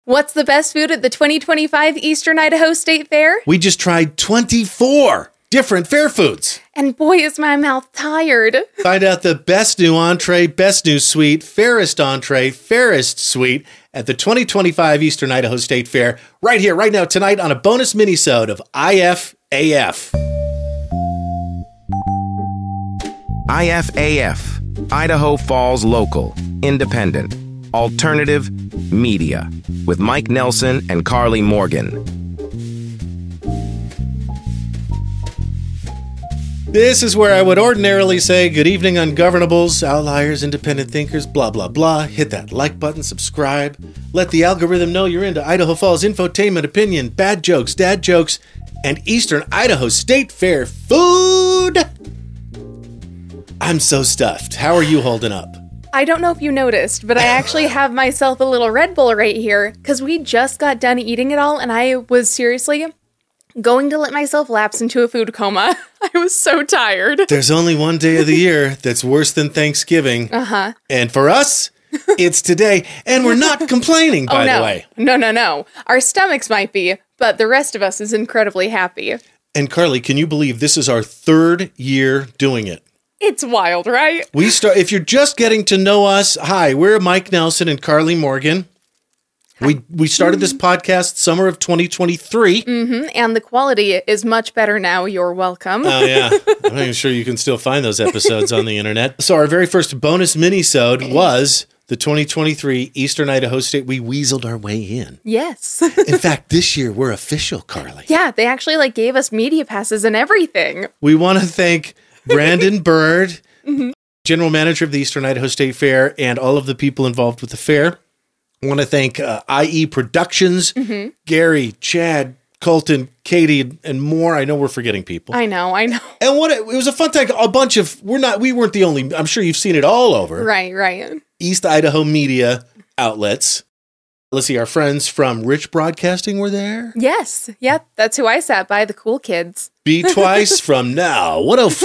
What's the best food at the 2025 Eastern Idaho State Fair? We just tried 24 different fair foods. And boy, is my mouth tired. Find out the best new entree, best new sweet, fairest entree, fairest sweet at the 2025 Eastern Idaho State Fair right here, right now, tonight on a bonus mini-sode of IFAF. IFAF, Idaho Falls Local, Independent, Alternative Media, with Mike Nelson and Carly Morgan. This is where I would ordinarily say good evening, ungovernables, outliers, independent thinkers, blah, blah, blah. Hit that like button, subscribe. Let the algorithm know you're into Idaho Falls infotainment, opinion, bad jokes, dad jokes, and Eastern Idaho State Fair food. I'm so stuffed. How are you holding up? I don't know if you noticed, but I actually have myself a little Red Bull right here because we just got done eating it all and I was seriously going to let myself lapse into a food coma. I was so tired. There's only one day of the year that's worse than Thanksgiving. Uh-huh. And for us, it's today. And we're not complaining, by the way. No. Our stomachs might be, but the rest of us is incredibly happy. And Carly, can you believe this is our third year doing it? It's wild, right? If you're just getting to know us, hi, we're Mike Nelson and Carly Morgan. We started this podcast summer of 2023. Mm-hmm. And the quality is much better now. You're welcome. Oh, yeah. I'm not even sure you can still find those episodes on the internet. So our very first bonus mini-sode was the 2023 Eastern Idaho State. We weaseled our way in. Yes. In fact, this year we're official, Carly. Yeah, they actually gave us media passes and everything. We want to thank Brandon Bird, General Manager of the Eastern Idaho State Fair, and all of the people involved with the fair. I want to thank IE Productions, Gary, Chad, Colton, Katie, and more. I know we're forgetting people. I know. And it was a fun time. A bunch of, we weren't the only, I'm sure you've seen it all over. Right. East Idaho media outlets. Let's see, our friends from Rich Broadcasting were there. Yes. Yep. That's who I sat by, the cool kids. Be Twice from Now,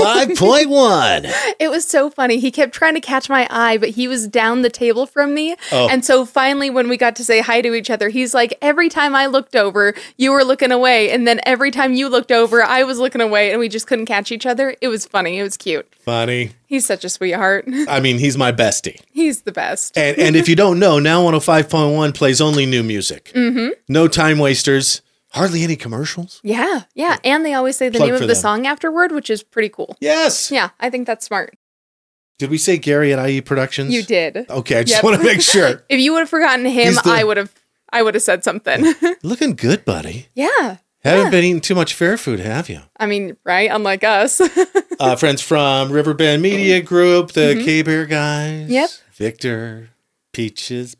105.1. It was so funny. He kept trying to catch my eye, but he was down the table from me. Oh. And so finally, when we got to say hi to each other, he's like, every time I looked over, you were looking away. And then every time you looked over, I was looking away. And we just couldn't catch each other. It was funny. It was cute. Funny. He's such a sweetheart. I mean, he's my bestie. He's the best. And if you don't know, Now 105.1 plays only new music. Mm-hmm. No time wasters. Hardly any commercials. Yeah. And they always say the Plug name for of the them. song afterward, which is pretty cool. Yes. Yeah, I think that's smart. Did we say Gary at IE Productions? You did. Okay, I just Yep. want to make sure. If you would have forgotten him, I would have said something. Looking good, buddy. Yeah. Haven't been eating too much fair food, have you? I mean, right? Unlike us. Friends from Riverbend Media Group, the K-Bear guys. Yep. Victor, Peaches.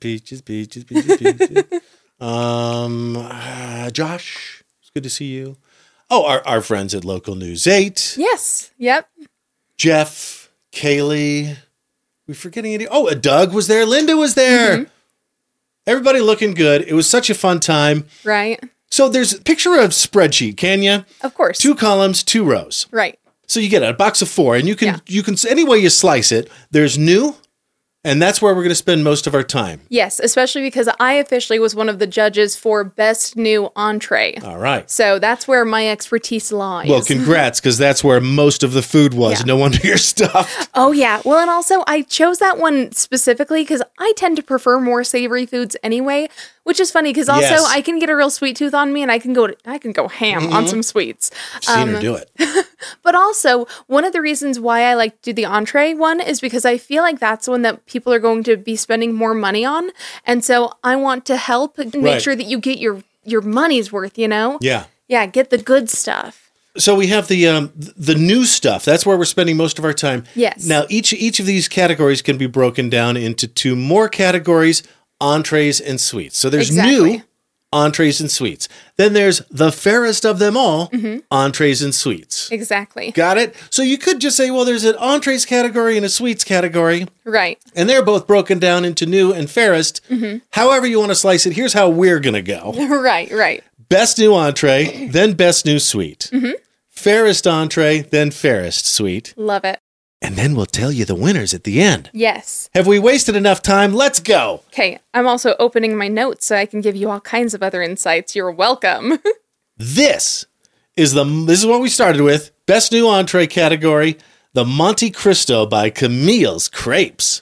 Josh, it's good to see you. Oh, our friends at Local News 8. Yes. Yep. Jeff, Kaylee. We forgetting any? Oh, Doug was there. Linda was there. Everybody looking good. It was such a fun time. Right. So there's a picture of spreadsheet, can you? Of course. 2 columns, 2 rows. Right. So you get a box of 4, and you can any way you slice it. There's new, and that's where we're going to spend most of our time. Yes, especially because I officially was one of the judges for Best New Entree. All right. So that's where my expertise lies. Well, congrats, because that's where most of the food was. Yeah. No wonder you're stuffed. Oh, yeah. Well, and also I chose that one specifically because I tend to prefer more savory foods anyway, which is funny because also Yes. I can get a real sweet tooth on me and I can go ham on some sweets. I've seen her do it. But also, one of the reasons why I like to do the entree one is because I feel like that's one that people are going to be spending more money on. And so I want to help make Right. sure that you get your money's worth, you know? Yeah. Yeah, get the good stuff. So we have the new stuff. That's where we're spending most of our time. Yes. Now, each of these categories can be broken down into 2 more categories, entrees and sweets. So there's new entrees and sweets. Then there's the fairest of them all, entrees and sweets. Exactly. Got it? So you could just say, well, there's an entrees category and a sweets category, Right. and they're both broken down into new and fairest. However you want to slice it, here's how we're going to go. Right. Best new entree, then best new sweet. Fairest entree, then fairest sweet. Love it. And then we'll tell you the winners at the end. Yes. Have we wasted enough time? Let's go. Okay, I'm also opening my notes so I can give you all kinds of other insights. You're welcome. This is what we started with. Best new entree category, the Monte Cristo by Camille's Crepes.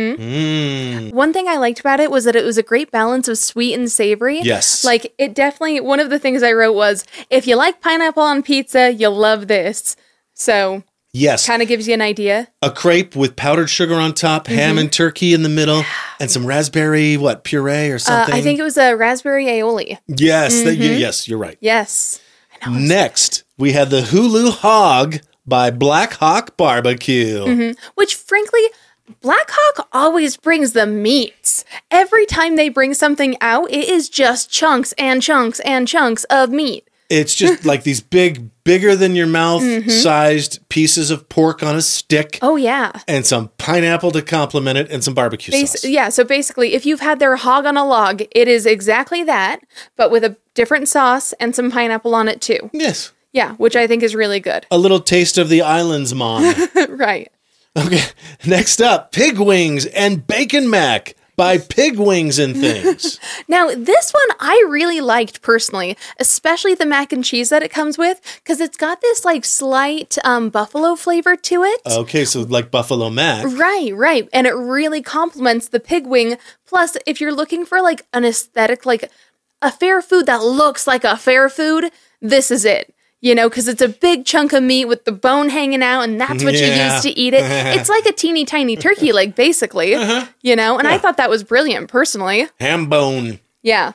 One thing I liked about it was that it was a great balance of sweet and savory. Yes. Like, it definitely, one of the things I wrote was, if you like pineapple on pizza, you'll love this. So, Yes. kind of gives you an idea. A crepe with powdered sugar on top, ham and turkey in the middle, and some raspberry, puree or something? I think it was a raspberry aioli. Yes. Yes, you're right. Yes. I know. Next, we had the Hulu Hog by Black Hawk Barbecue. Which, frankly, Black Hawk always brings the meats. Every time they bring something out, it is just chunks and chunks and chunks of meat. It's just like these bigger than your mouth sized pieces of pork on a stick. Oh, yeah. And some pineapple to complement it and some barbecue sauce. Yeah, so basically, if you've had their hog on a log, it is exactly that, but with a different sauce and some pineapple on it, too. Yes. Yeah, which I think is really good. A little taste of the islands, Mom. Right. Okay. Next up, Pig Wings and Bacon Mac by Pig Wings and Things. Now, this one I really liked personally, especially the mac and cheese that it comes with, because it's got this like slight buffalo flavor to it. Okay, so like Buffalo Mac. Right. And it really complements the pig wing. Plus, if you're looking for like an aesthetic, like a fair food that looks like a fair food, this is it. You know, because it's a big chunk of meat with the bone hanging out, and that's what you use to eat it. It's like a teeny tiny turkey leg, basically, you know, and I thought that was brilliant, personally. Ham bone. Yeah.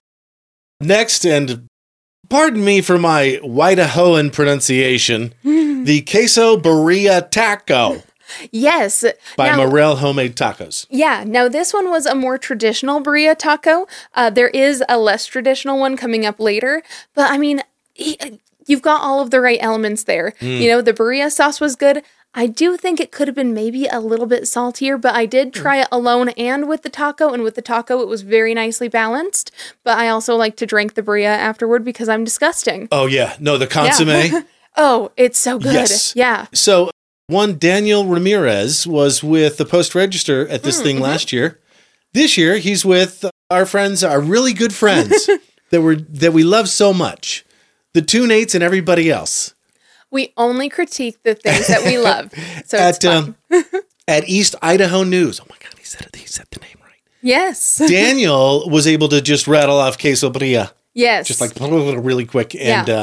Next, and pardon me for my Idahoan pronunciation, the Queso Birria Taco Yes. by Now- Morel Homemade Tacos. Yeah, now this one was a more traditional birria taco. There is a less traditional one coming up later, but I mean, you've got all of the right elements there. You know, the birria sauce was good. I do think it could have been maybe a little bit saltier, but I did try it alone and with the taco, and with the taco it was very nicely balanced. But I also like to drink the birria afterward because I'm disgusting. Oh, yeah. No, the consomme. Oh, it's so good. Yes. Yeah. So, one Daniel Ramirez was with the Post Register at this thing last year. This year, he's with our friends, our really good friends that we love so much. The Two Nates and everybody else. We only critique the things that we love. So it's fun. At East Idaho News. Oh my God, he said the name right. Yes. Daniel was able to just rattle off queso birria. Yes. Just like really quick.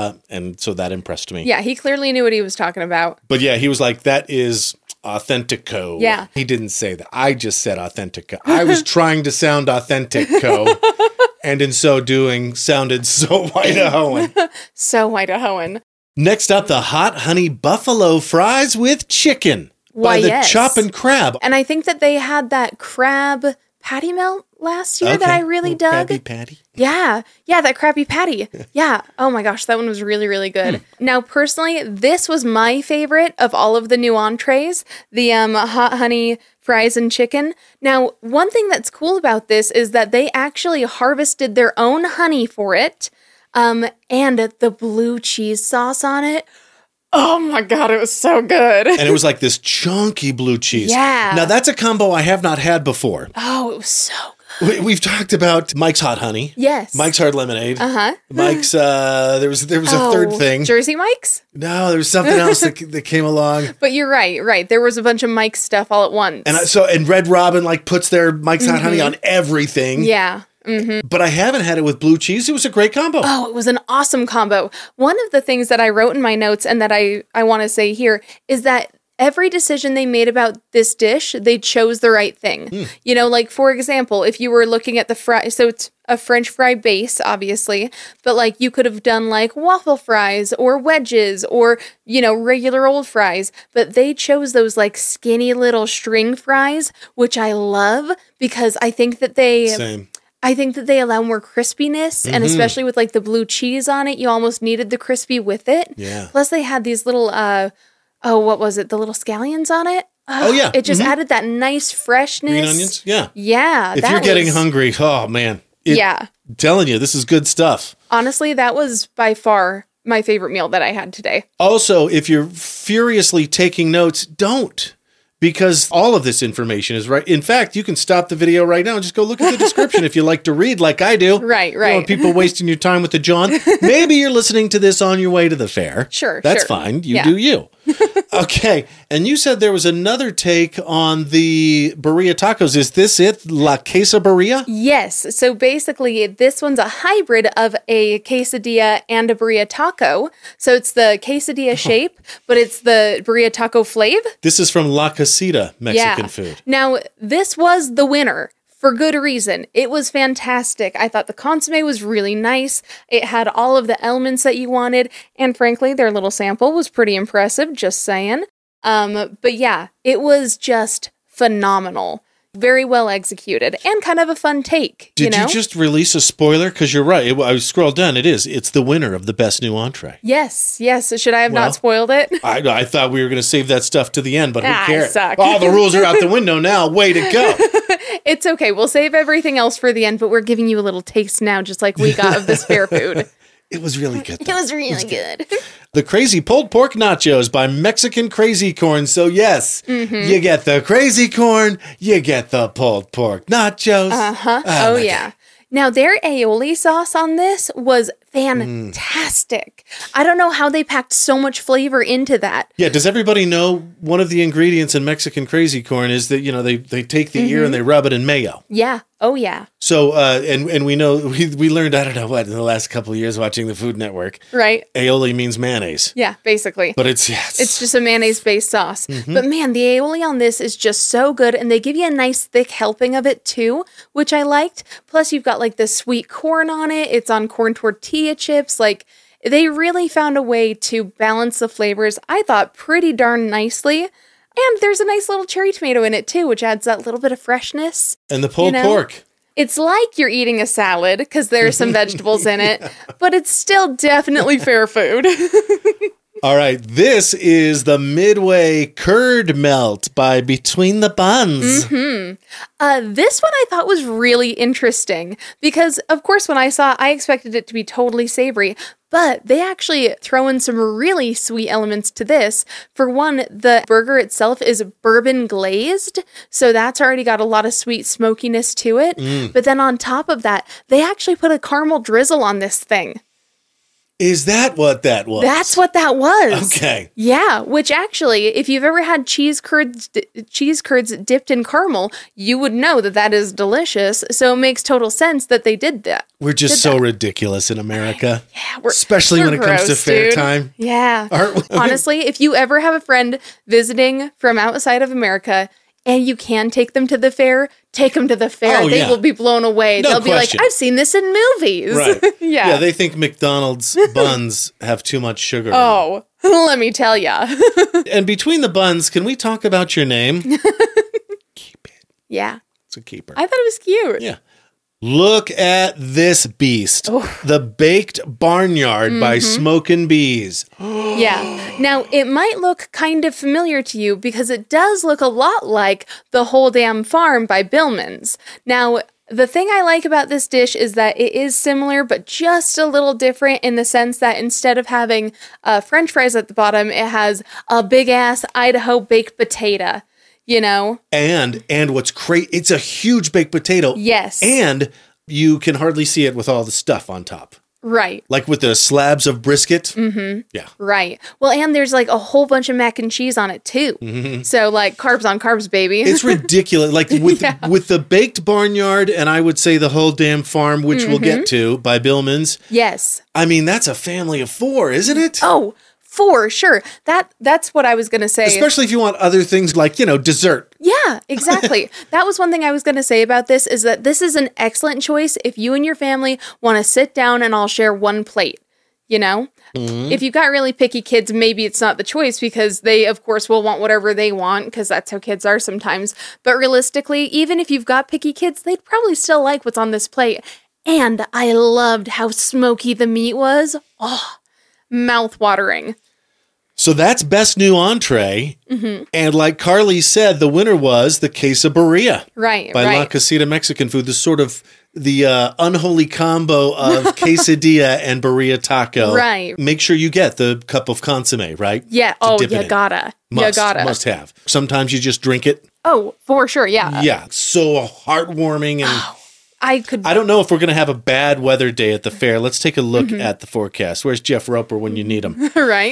And so that impressed me. Yeah, he clearly knew what he was talking about. But yeah, he was like, that is authentico. Yeah. He didn't say that. I just said authentico. I was trying to sound authentico. And in so doing, sounded so Idahoan. So Idahoan. Next up, the Hot Honey Buffalo Fries with Chicken Why, by the yes. Chop and Crab. And I think that they had that crab patty melt last year that I really dug. Krabby Patty. Yeah, that Krabby Patty. Yeah. Oh my gosh, that one was really, really good. Now, personally, this was my favorite of all of the new entrees, the hot honey fries and chicken. Now, one thing that's cool about this is that they actually harvested their own honey for it, and the blue cheese sauce on it. Oh my God, it was so good. And it was like this chunky blue cheese. Yeah. Now, that's a combo I have not had before. Oh, it was so good. We've talked about Mike's Hot Honey. Yes. Mike's Hard Lemonade. Uh-huh. Mike's, there was a third thing. Jersey Mike's? No, there was something else that came along. But you're right. There was a bunch of Mike's stuff all at once. And Red Robin like puts their Mike's Hot Honey on everything. Yeah. But I haven't had it with blue cheese. It was a great combo. Oh, it was an awesome combo. One of the things that I wrote in my notes and that I want to say here is that every decision they made about this dish, they chose the right thing. You know, like, for example, if you were looking at the fry, so it's a French fry base, obviously, but like you could have done like waffle fries or wedges or, you know, regular old fries, but they chose those like skinny little string fries, which I love because I think that Same. I think that they allow more crispiness, and especially with like the blue cheese on it, you almost needed the crispy with it. Yeah. Plus they had these little, what was it? The little scallions on it. Oh, yeah. It just added that nice freshness. Green onions? Yeah. Yeah. If you're getting hungry, oh man. Yeah. I'm telling you, this is good stuff. Honestly, that was by far my favorite meal that I had today. Also, if you're furiously taking notes, don't. because all of this information is right. In fact, you can stop the video right now and just go look at the description if you like to read like I do. Right, You don't want people wasting your time with the John. Maybe you're listening to this on your way to the fair. Sure, That's sure. fine. You Yeah. do you. Okay. And you said there was another take on the birria tacos. Is this it? La Queso Birria? Yes. So basically, this one's a hybrid of a quesadilla and a burrito taco. So it's the quesadilla shape, but it's the burrito taco flavor. This is from La Casita Mexican food. Now, this was the winner for good reason. It was fantastic. I thought the consomme was really nice. It had all of the elements that you wanted. And frankly, their little sample was pretty impressive, just saying. But yeah, it was just phenomenal. Very well executed and kind of a fun take. Did you just release a spoiler? Because you're right. I scrolled down. It's the winner of the best new entree. Yes. Should I have Well, not spoiled it? I thought we were going to save that stuff to the end, but who I cares? suck. Oh, the rules are out the window now. Way to go. It's okay. We'll save everything else for the end, but we're giving you a little taste now, just like we got of this fair food. It was really good. It was really good. The Crazy Pulled Pork Nachos by Mexican Crazy Corn. So yes, you get the crazy corn, you get the pulled pork nachos. Oh yeah. Now, their aioli sauce on this was fantastic. I don't know how they packed so much flavor into that. Yeah, does everybody know one of the ingredients in Mexican Crazy Corn is that, they take the ear and they rub it in mayo. Yeah. Oh, yeah. So, and we know, we learned, I don't know what, in the last couple of years watching the Food Network. Right. Aioli means mayonnaise. Yeah, basically. But it's just a mayonnaise-based sauce. But man, the aioli on this is just so good, and they give you a nice thick helping of it too, which I liked. Plus, you've got like the sweet corn on it. It's on corn tortilla chips. Like, they really found a way to balance the flavors, I thought, pretty darn nicely. And there's a nice little cherry tomato in it too, which adds that little bit of freshness. And the pulled pork. It's like you're eating a salad because there are some vegetables in it, but it's still definitely fair food. All right, this is the Midway Curd Melt by Between the Buns. This one I thought was really interesting because, of course, when I saw it, I expected it to be totally savory, but they actually throw in some really sweet elements to this. For one, the burger itself is bourbon glazed, so that's already got a lot of sweet smokiness to it. But then on top of that, they actually put a caramel drizzle on this thing. Is that what that was? That's what that was. Okay. Yeah, which actually, if you've ever had cheese curds dipped in caramel, you would know that that is delicious. So it makes total sense that they did that. We're just so ridiculous in America. Yeah, especially when it comes to gross, fair dude. time. Yeah. Aren't we? Honestly, if you ever have a friend visiting from outside of America and you can take them to the fair, take them to the fair. Oh, They yeah. will be blown away. No They'll question. be like, I've seen this in movies. Right. Yeah. Yeah, they think McDonald's buns have too much sugar. Oh, let me tell ya. And Between the Buns, can we talk about your name? Keep it. Yeah. It's a keeper. I thought it was cute. Yeah. Look at this beast. The Baked Barnyard by Smokin' Bees. Yeah. Now, it might look kind of familiar to you because it does look a lot like The Whole Damn Farm by Billman's. Now, the thing I like about this dish is that it is similar, but just a little different in the sense that instead of having French fries at the bottom, it has a big-ass Idaho baked potato. You know? And what's great, it's a huge baked potato. Yes. And you can hardly see it with all the stuff on top. Right. Like with the slabs of brisket. Mm-hmm. Yeah. Right. Well, and there's like a whole bunch of mac and cheese on it too. So like carbs on carbs, baby. It's ridiculous. Like with the Baked Barnyard and I would say The Whole Damn Farm, which we'll get to by Billman's. Yes. I mean, that's a family of four, isn't it? Oh, for sure. That's what I was going to say. Especially if you want other things like, dessert. Yeah, exactly. That was one thing I was going to say about this is that this is an excellent choice if you and your family want to sit down and all share one plate, If you've got really picky kids, maybe it's not the choice because they, of course, will want whatever they want because that's how kids are sometimes. But realistically, even if you've got picky kids, they'd probably still like what's on this plate. And I loved how smoky the meat was. Oh, mouth-watering. So that's best new entree. And like Carly said, the winner was the Queso Birria. Right, By right. La Casita Mexican Food, the sort of the unholy combo of quesadilla and burrito taco. Right. Make sure you get the cup of consomme, right? Yeah. To dip it You in. gotta. Must have. Sometimes you just drink it. Oh, for sure. Yeah. Yeah. So heartwarming. And I don't know if we're going to have a bad weather day at the fair. Let's take a look at the forecast. Where's Jeff Roper when you need him? Right.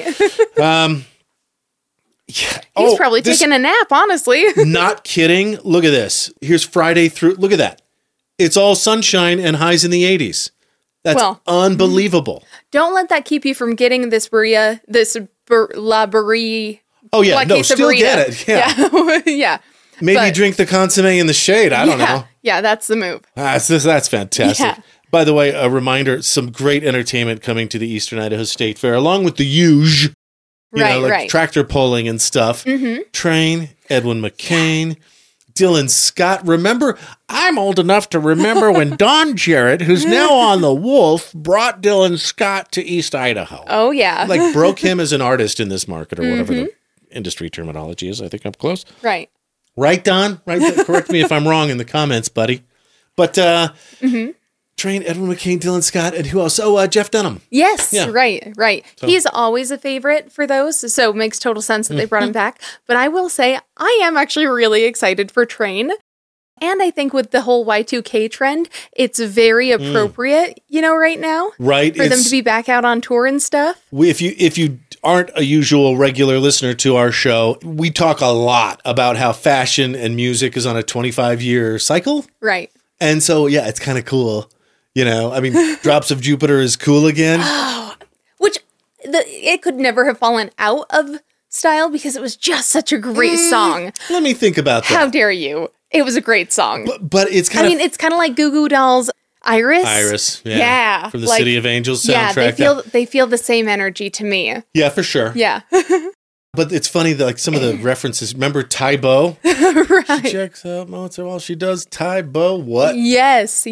Yeah. He's probably taking a nap, honestly. Not kidding. Look at this. Here's Friday through. Look at that. It's all sunshine and highs in the 80s. That's unbelievable. Don't let that keep you from getting this burrito, La Burrito. Oh, yeah. La No, still Quesaburrito. get it. Yeah. Yeah. Maybe drink the consomme in the shade. I don't know. Yeah, that's the move. That's fantastic. Yeah. By the way, a reminder, some great entertainment coming to the Eastern Idaho State Fair, along with the huge, Right. tractor pulling and stuff. Train, Edwin McCain, Dylan Scott. Remember, I'm old enough to remember when Don Jarrett, who's now on the Wolf, brought Dylan Scott to East Idaho. Oh, yeah. Like broke him as an artist in this market or whatever the industry terminology is. I think I'm close. Right. Right, Don? Right? Correct me if I'm wrong in the comments, buddy. But Train, Edwin McCain, Dylan Scott, and who else? Oh, Jeff Dunham. Yes, Yeah. right. So. He's always a favorite for those, so it makes total sense that they brought him back. But I will say, I am actually really excited for Train. And I think with the whole Y2K trend, it's very appropriate, right now. Right. For them to be back out on tour and stuff. If you aren't a usual regular listener to our show, we talk a lot about how fashion and music is on a 25-year cycle. Right. And so, yeah, it's kind of cool. Drops of Jupiter is cool again. Which it could never have fallen out of style because it was just such a great song. Let me think about that. How dare you? It was a great song. But it's kind of... it's kind of like Goo Goo Dolls' Iris. Iris, yeah. Yeah. From the City of Angels soundtrack. Yeah, they feel the same energy to me. Yeah, for sure. Yeah. But it's funny that some of the references. Remember Tybo? Right. She checks out Mozart while she does Tybo. What? Yes.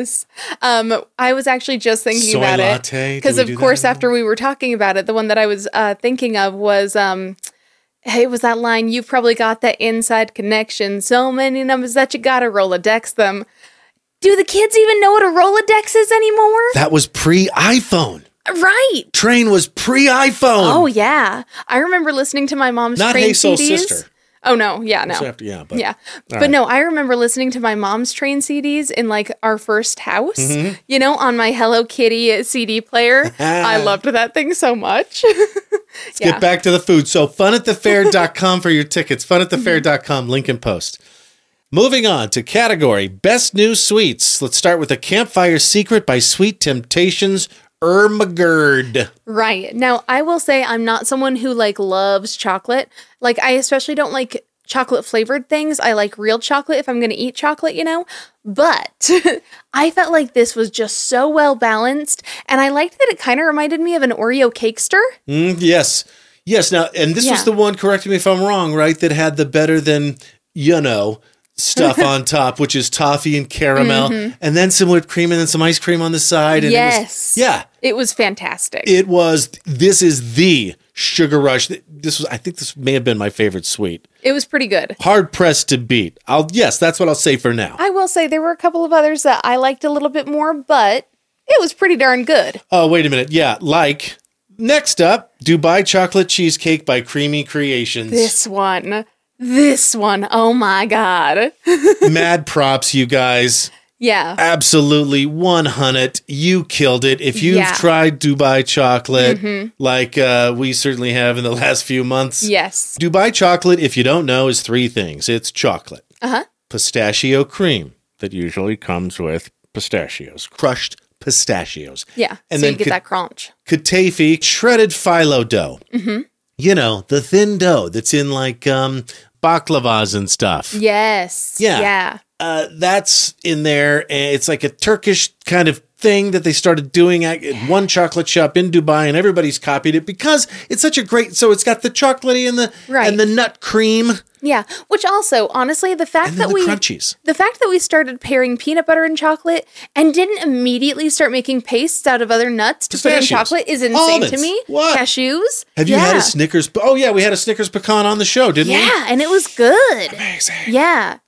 I was actually just thinking Soy about latte. it because, of course, after we were talking about it, the one that I was thinking of was it was that line. You've probably got that inside connection. So many numbers that you gotta Rolodex them. Do the kids even know what a Rolodex is anymore? That was pre-iPhone. Right. Train was pre-iPhone. Oh, yeah. I remember listening to my mom's Not Train Hey Soul CDs. Sister. Oh, no. Yeah, no. So but But no, I remember listening to my mom's Train CDs in like our first house, on my Hello Kitty CD player. I loved that thing so much. Let's get back to the food. So funatthefair.com for your tickets. Funatthefair.com, link in post. Moving on to category Best New Sweets. Let's start with a Campfire Secret by Sweet Temptations. Ermagerd. Right. Now, I will say I'm not someone who loves chocolate. I especially don't like chocolate flavored things. I like real chocolate if I'm going to eat chocolate, But I felt like this was just so well balanced. And I liked that it kind of reminded me of an Oreo cakester. Yes. Now, and this was the one, correct me if I'm wrong, right? That had the better than, stuff on top, which is toffee and caramel, and then some whipped cream and then some ice cream on the side. And it was fantastic. This is the Sugar Rush. I think this may have been my favorite sweet. It was pretty good. Hard pressed to beat. That's what I'll say for now. I will say there were a couple of others that I liked a little bit more, but it was pretty darn good. Oh, wait a minute. Yeah, next up, Dubai Chocolate Cheesecake by Creamy Creations. This one, oh my God. Mad props, you guys. Yeah. Absolutely, 100. You killed it. If you've tried Dubai chocolate, we certainly have in the last few months. Yes. Dubai chocolate, if you don't know, is 3 things. It's chocolate. Pistachio cream that usually comes with pistachios. Crushed pistachios. Yeah, and so then you get that crunch. Katafi, shredded phyllo dough. The thin dough that's in baklavas and stuff. Yes. Yeah. That's in there. And it's like a Turkish kind of thing that they started doing at one chocolate shop in Dubai, and everybody's copied it because it's such a great. So it's got the chocolatey and the nut cream. Yeah, which also, honestly, the fact that we started pairing peanut butter and chocolate and didn't immediately start making pastes out of other nuts to put in chocolate is insane to me. What? Cashews. Have you had a Snickers? Oh yeah, we had a Snickers pecan on the show, didn't we? Yeah, and it was good. Amazing. Yeah,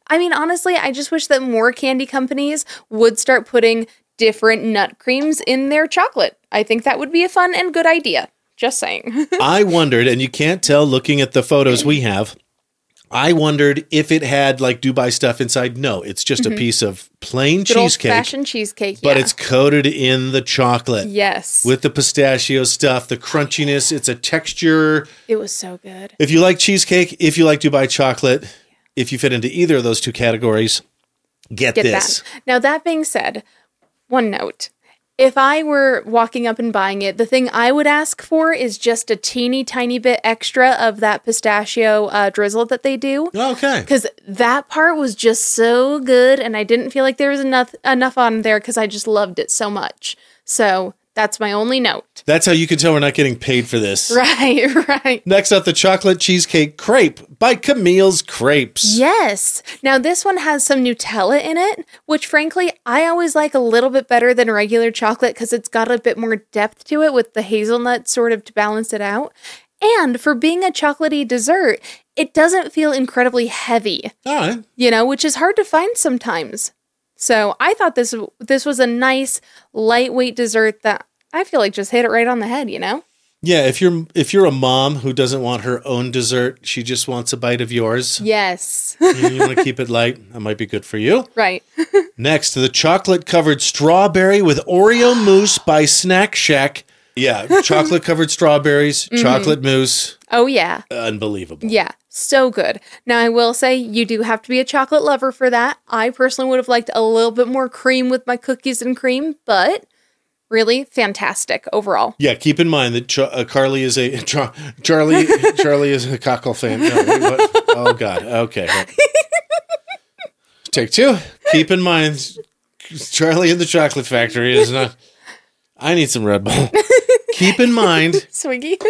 I mean, honestly, I just wish that more candy companies would start putting different nut creams in their chocolate. I think that would be a fun and good idea. Just saying. I wondered, and you can't tell looking at the photos we have, I wondered if it had like Dubai stuff inside. No, it's just a piece of plain Good cheesecake. old-fashioned cheesecake, But it's coated in the chocolate. Yes. With the pistachio stuff, the crunchiness, it's a texture. It was so good. If you like cheesecake, if you like Dubai chocolate, if you fit into either of those two categories, get this. That. Now, that being said, one note. If I were walking up and buying it, the thing I would ask for is just a teeny tiny bit extra of that pistachio drizzle that they do. Okay. Because that part was just so good, and I didn't feel like there was enough on there because I just loved it so much. So that's my only note. That's how you can tell we're not getting paid for this. Right. Next up, the chocolate cheesecake crepe by Camille's Crepes. Yes. Now, this one has some Nutella in it, which frankly, I always like a little bit better than regular chocolate because it's got a bit more depth to it with the hazelnut sort of to balance it out. And for being a chocolatey dessert, it doesn't feel incredibly heavy, All right. which is hard to find sometimes. So I thought this was a nice, lightweight dessert that I feel like just hit it right on the head, Yeah, if you're a mom who doesn't want her own dessert, she just wants a bite of yours. Yes. And you want to keep it light, that might be good for you. Right. Next, the chocolate-covered strawberry with Oreo mousse by Snack Shack. Yeah, chocolate-covered strawberries, chocolate mousse. Oh, yeah. Unbelievable. Yeah, so good. Now, I will say you do have to be a chocolate lover for that. I personally would have liked a little bit more cream with my cookies and cream, but really fantastic overall. Yeah, keep in mind that Carly is a Charlie is a cockle fan. No, wait, what? Oh God. Okay. Take two. Keep in mind, Charlie in the Chocolate Factory is not. I need some Red Bull. Keep in mind, Swiggy.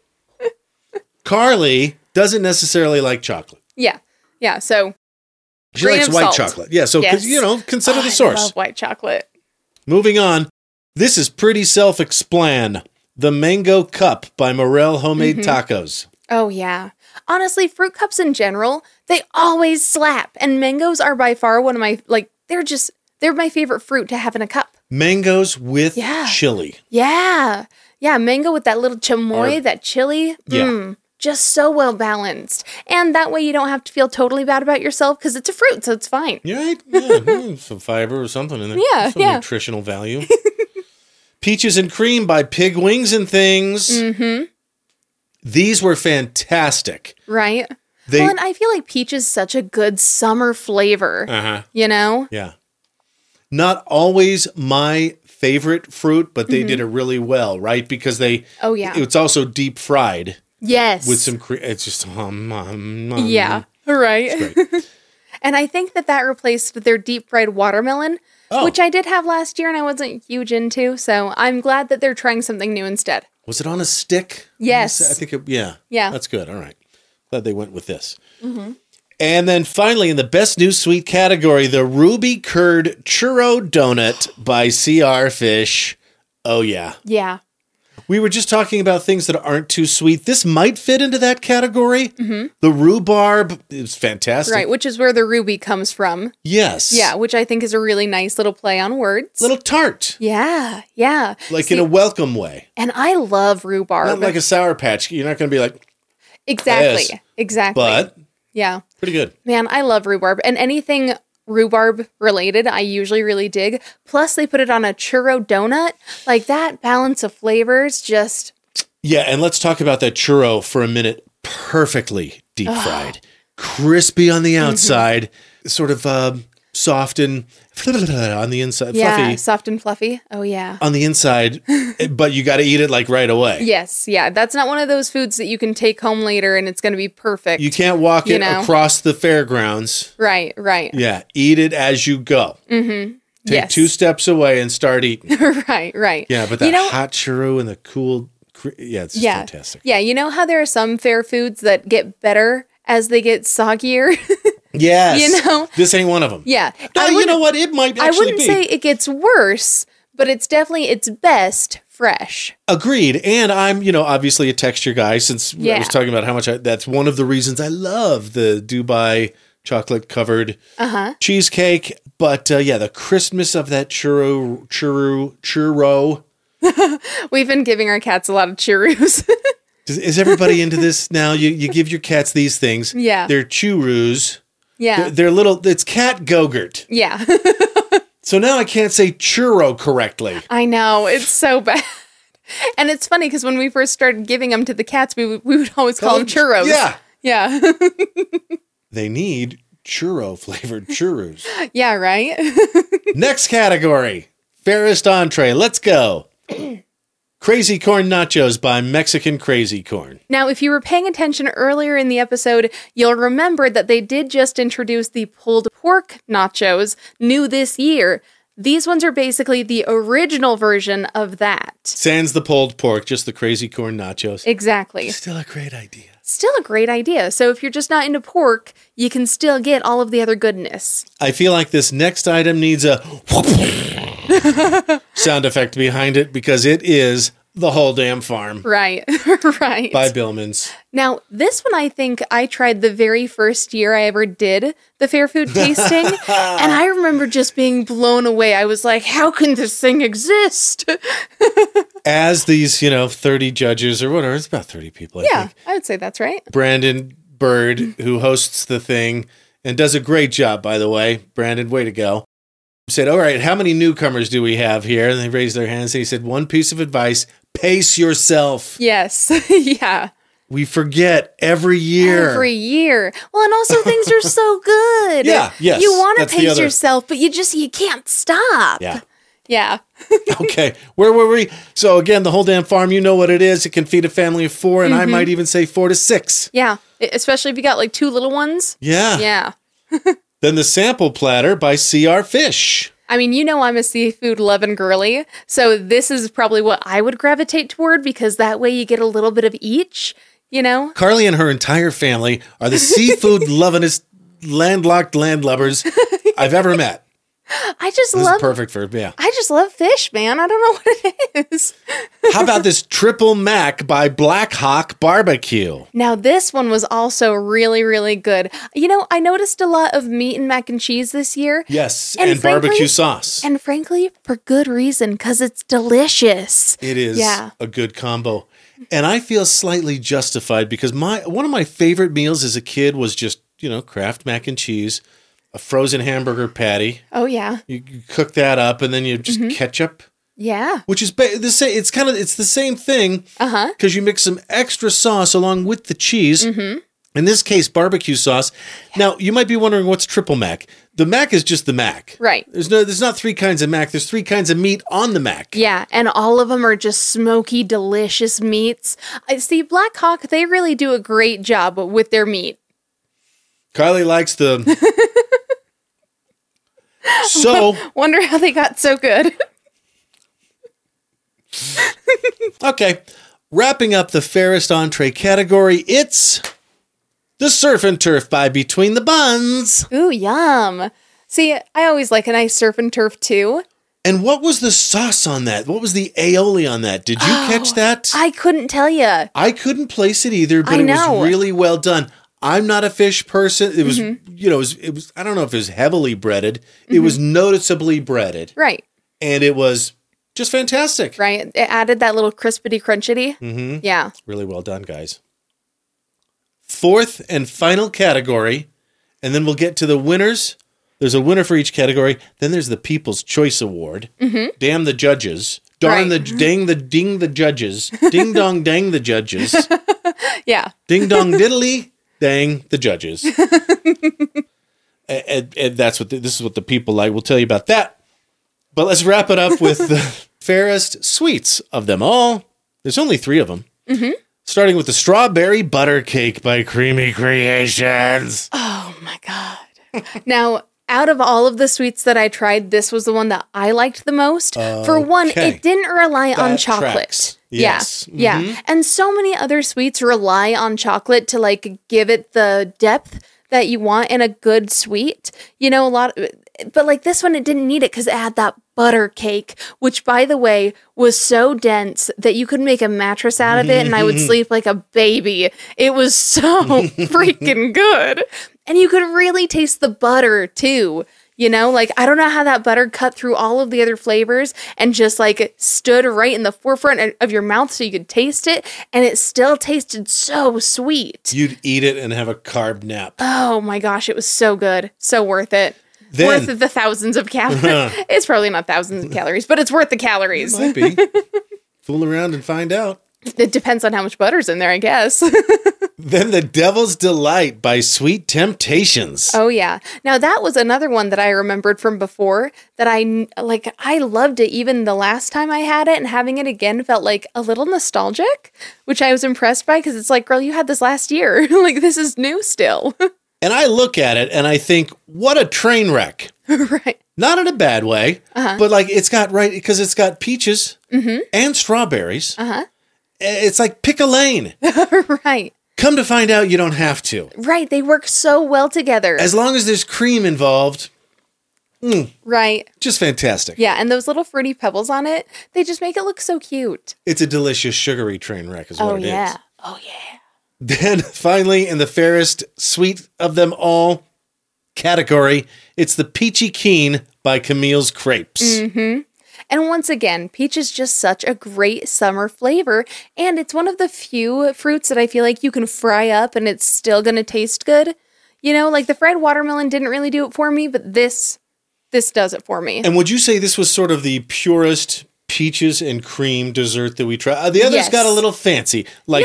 Carly doesn't necessarily like chocolate. Yeah. So She grain likes of white salt. chocolate. Yeah, so Yes. consider the I source. love white chocolate. Moving on. This is pretty self-explan. The Mango Cup by Morel Homemade Tacos. Oh, yeah. Honestly, fruit cups in general, they always slap. And mangoes are by far one of my, they're my favorite fruit to have in a cup. Mangoes with chili. Yeah. Yeah, mango with that little chamoy, that chili. Yeah. Just so well balanced. And that way you don't have to feel totally bad about yourself because it's a fruit, so it's fine. You right? Yeah, some fiber or something in there. Yeah, some yeah. nutritional value. Peaches and Cream by Pig Wings and Things. Mm-hmm. These were fantastic. Right? Well, and I feel like peach is such a good summer flavor. Uh-huh. Yeah. Not always my favorite fruit, but they did it really well, right? Because Oh, yeah. it's also deep fried Yes. with some cream. It's just Yeah. Right. It's great. And I think that replaced their deep fried watermelon, which I did have last year and I wasn't huge into. So I'm glad that they're trying something new instead. Was it on a stick? Yes. I think yeah. Yeah. That's good. All right. Glad they went with this. Mm-hmm. And then finally, in the best new sweet category, the Ruby Curd Churro Donut by CR Fish. Oh, yeah. Yeah. We were just talking about things that aren't too sweet. This might fit into that category. Mm-hmm. The rhubarb is fantastic. Right, which is where the ruby comes from. Yes. Yeah, which I think is a really nice little play on words. Little tart. Yeah. Like in a welcome way. And I love rhubarb. Not like a Sour Patch. You're not going to be like, Exactly. Yes. Exactly. but yeah. pretty good. Man, I love rhubarb. And anything rhubarb related, I usually really dig. Plus, they put it on a churro donut. Like that balance of flavors just... Yeah, and let's talk about that churro for a minute. Perfectly deep fried. Crispy on the outside. Sort of soft and on the inside. Yeah, Fluffy. soft and fluffy. Oh, yeah. On the inside, but you got to eat it like right away. Yes, yeah. That's not one of those foods that you can take home later and it's going to be perfect. You can't walk it across the fairgrounds. Right. Yeah, eat it as you go. Mm-hmm. Take 2 steps away and start eating. Right. Yeah, but that hot churro and the cool, it's just fantastic. Yeah, you know how there are some fair foods that get better as they get soggier? Yes. You know? This ain't one of them. Yeah. No, you know what? It might actually I wouldn't be. say it gets worse, but it's definitely its best fresh. Agreed. And I'm, obviously a texture guy since I was talking about how much that's one of the reasons I love the Dubai chocolate covered cheesecake. But yeah, the crispness of that churro. We've been giving our cats a lot of churros. Is everybody into this now? You give your cats these things. Yeah. They're churros. Yeah. They're little, it's cat Go-Gurt. Yeah. So now I can't say churro correctly. I know. It's so bad. And it's funny because when we first started giving them to the cats, we would always call them churros. Yeah. Yeah. They need churro flavored churros. Yeah, right? Next category. Fairest entree. Let's go. Crazy Corn Nachos by Mexican Crazy Corn. Now, if you were paying attention earlier in the episode, you'll remember that they did just introduce the pulled pork nachos new this year. These ones are basically the original version of that. Sans the pulled pork, just the Crazy Corn Nachos. Exactly. Still a great idea. Still a great idea. So if you're just not into pork, you can still get all of the other goodness. I feel like this next item needs a sound effect behind it because it is The Whole Damn Farm. Right, right. By Billman's. Now, this one I think I tried the very first year I ever did the Fair Food tasting, and I remember just being blown away. I was like, how can this thing exist? As these, 30 judges or whatever, it's about 30 people, I think. I would say that's right. Brandon Bird, who hosts the thing and does a great job, by the way. Brandon, way to go. Said, all right, how many newcomers do we have here? And they raised their hands and he said, one piece of advice, pace yourself. Yes, yeah. We forget every year. Every year. Well, and also things are so good. Yeah, yes. You want to that's pace yourself, but you can't stop. Yeah. Yeah. Okay, where were we? So again, The Whole Damn Farm, you know what it is. It can feed a family of 4, and I might even say 4 to 6. Yeah, especially if you got like 2 little ones. Yeah. Yeah. Then the sample platter by CR Fish. I mean, I'm a seafood loving girly, so this is probably what I would gravitate toward because that way you get a little bit of each, Carly and her entire family are the seafood lovingest landlocked landlubbers I've ever met. This is perfect for, yeah. I just love fish, man. I don't know what it is. How about this Triple Mac by Black Hawk Barbecue? Now, this one was also really, really good. I noticed a lot of meat and mac and cheese this year. Yes, and barbecue sauce. And frankly, for good reason, because it's delicious. It is a good combo. And I feel slightly justified because one of my favorite meals as a kid was just, Kraft mac and cheese, a frozen hamburger patty. Oh, yeah. You cook that up and then you just ketchup. Yeah. Which is the same. It's the same thing. Because you mix some extra sauce along with the cheese. In this case, barbecue sauce. Now, you might be wondering what's Triple Mac. The mac is just the mac. Right. There's not 3 kinds of mac. There's 3 kinds of meat on the mac. Yeah, and all of them are just smoky, delicious meats. I see Black Hawk, they really do a great job with their meat. Kylie likes the... So... Wonder how they got so good. Okay. Wrapping up the fairest entree category, it's... The Surf and Turf by Between the Buns. Ooh, yum. See, I always like a nice surf and turf, too. And what was the sauce on that? What was the aioli on that? Did you catch that? I couldn't tell you. I couldn't place it either, but it was really well done. I'm not a fish person. It was, it was, I don't know if it was heavily breaded. It was noticeably breaded. Right. And it was just fantastic. Right. It added that little crispity crunchity. Mm-hmm. Yeah. Really well done, guys. Fourth and final category, and then we'll get to the winners. There's a winner for each category. Then there's the People's Choice Award. Damn the judges. Darn the ding the judges. Ding dong dang the judges. Yeah. Ding dong diddly dang the judges. and that's what this is what the people like. We'll tell you about that. But let's wrap it up with the fairest sweets of them all. There's only 3 of them. Starting with the Strawberry Butter Cake by Creamy Creations. Oh my God. Now, out of all of the sweets that I tried, this was the one that I liked the most. For one, it didn't rely on chocolate. Tracks. Yes. Yeah. And so many other sweets rely on chocolate to like give it the depth that you want in a good sweet. But like this one, it didn't need it because it had that butter cake, which by the way was so dense that you could make a mattress out of it and I would sleep like a baby. It was so freaking good. And you could really taste the butter too. You know, like, I don't know how that butter cut through all of the other flavors and just like stood right in the forefront of your mouth so you could taste it. And it still tasted so sweet. You'd eat it and have a carb nap. Oh my gosh, it was so good. So worth it. Worth the thousands of calories. It's probably not thousands of calories, but it's worth the calories. It might be. Fool around and find out. It depends on how much butter's in there, I guess. Then the Devil's Delight by Sweet Temptations. Oh, yeah. Now, that was another one that I remembered from before that I loved it even the last time I had it, and having it again felt like a little nostalgic, which I was impressed by because it's like, girl, you had this last year. Like, this is new still. And I look at it and I think, what a train wreck. Right. Not in a bad way, but like it's got peaches and strawberries. It's like pick a lane. Right. Come to find out you don't have to. Right. They work so well together. As long as there's cream involved. Right. Just fantastic. Yeah. And those little fruity pebbles on it, they just make it look so cute. It's a delicious sugary train wreck is what it is. Oh, yeah. Then finally, in the fairest sweet of them all category, it's the Peachy Keen by Camille's Crepes. Mm-hmm. And once again, peach is just such a great summer flavor, and it's one of the few fruits that I feel like you can fry up and it's still going to taste good. You know, like the fried watermelon didn't really do it for me, but this does it for me. And would you say this was sort of the purest peaches and cream dessert that we tried? The others got a little fancy, like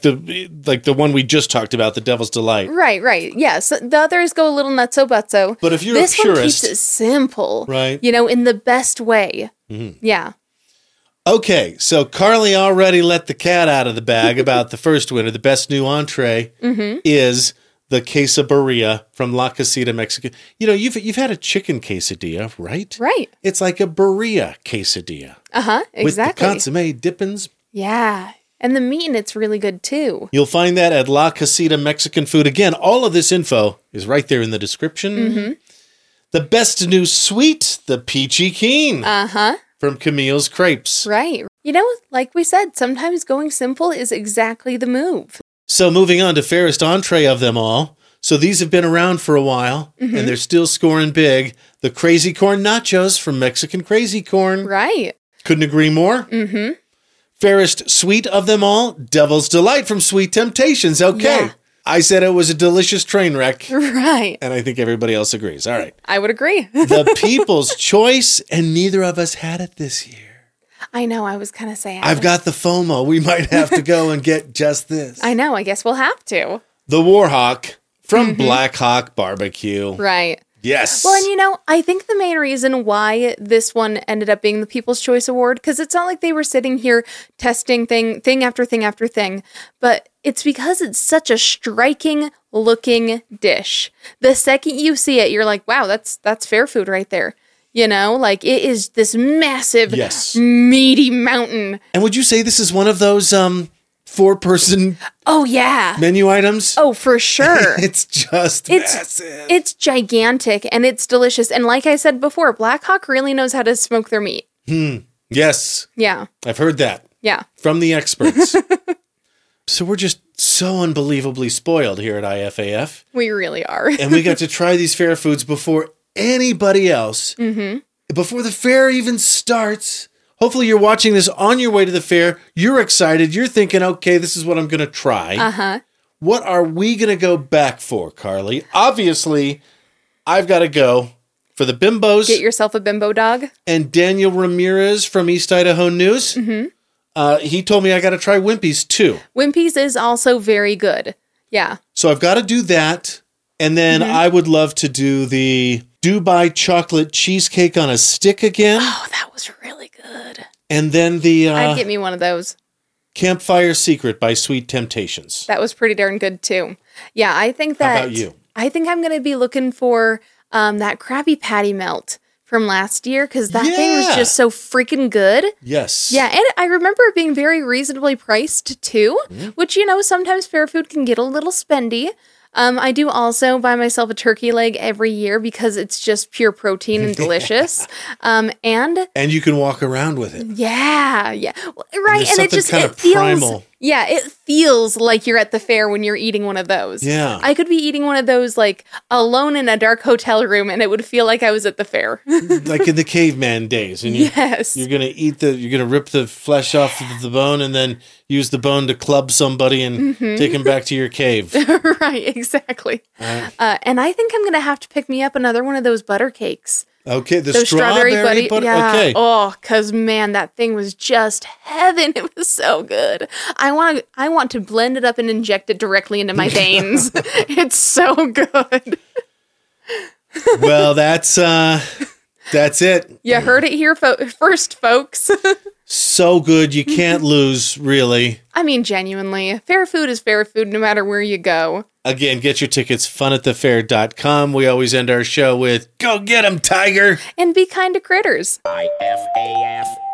the one we just talked about, the Devil's Delight. Right. Yes, the others go a little nutso butso. But if you're this a purist, one keeps it simple, right? You know, in the best way. Mm-hmm. Yeah. Okay, so Carly already let the cat out of the bag about the first winner. The best new entree is the quesadilla from La Casita Mexican. You know, you've had a chicken quesadilla, right? Right. It's like a birria quesadilla. Exactly. With the consomme dippings. Yeah. And the meat in it's really good too. You'll find that at La Casita Mexican Food. Again, all of this info is right there in the description. Mm-hmm. The best new sweet, the Peachy Keen. From Camille's Crepes. Right. You know, like we said, sometimes going simple is exactly the move. So moving on to fairest entree of them all. So these have been around for a while, and they're still scoring big. The Crazy Corn Nachos from Mexican Crazy Corn. Right. Couldn't agree more. Mm-hmm. Fairest sweet of them all, Devil's Delight from Sweet Temptations. Okay. Yeah. I said it was a delicious train wreck. Right. And I think everybody else agrees. All right. I would agree. The People's Choice, and neither of us had it this year. I know. I was kind of sad. I've got the FOMO. We might have to go and get just this. I know. I guess we'll have to. The Warhawk from Black Hawk Barbecue. Right. Yes. Well, and you know, I think the main reason why this one ended up being the People's Choice Award, because it's not like they were sitting here testing thing after thing after thing, but it's because it's such a striking looking dish. The second you see it, you're like, wow, that's fair food right there. You know, like it is this massive, meaty mountain. And would you say this is one of those 4-person menu items? Oh, for sure. It's massive. It's gigantic and it's delicious. And like I said before, Black Hawk really knows how to smoke their meat. Yes. Yeah. I've heard that. Yeah. From the experts. So we're just so unbelievably spoiled here at IFAF. We really are. And we got to try these fair foods before anybody else. Before the fair even starts. Hopefully you're watching this on your way to the fair. You're excited. You're thinking, okay, this is what I'm going to try. What are we going to go back for, Carly? Obviously, I've got to go for the Bimbos. Get yourself a bimbo dog. And Daniel Ramirez from East Idaho News. He told me I got to try Wimpy's too. Wimpy's is also very good. Yeah. So I've got to do that. And then I would love to do the Dubai chocolate cheesecake on a stick again. Oh, that was really good. And then the I'd get me one of those. Campfire Secret by Sweet Temptations. That was pretty darn good too. Yeah, I think that. How about you? I think I'm going to be looking for that Krabby Patty melt from last year because that thing was just so freaking good. Yes. Yeah, and I remember it being very reasonably priced too, which, you know, sometimes fair food can get a little spendy. I do also buy myself a turkey leg every year because it's just pure protein and delicious. And you can walk around with it. Yeah. Right. And it just, it feels, primal. Yeah, it feels like you're at the fair when you're eating one of those. Yeah. I could be eating one of those like alone in a dark hotel room and it would feel like I was at the fair. Like in the caveman days. And Yes. you're going to rip the flesh off of the bone and then use the bone to club somebody and take him back to your cave. Right, exactly. And I think I'm going to have to pick me up another one of those butter cakes. Okay, the Those strawberry butter. Yeah. Okay. Oh, because man, that thing was just heaven. It was so good. I want to blend it up and inject it directly into my veins. It's so good. Well, that's it. You heard it here first, folks. So good, you can't lose, really. I mean, genuinely, fair food is fair food no matter where you go. Again, get your tickets, funatthefair.com. We always end our show with, go get 'em, tiger. And be kind to critters. IFAF.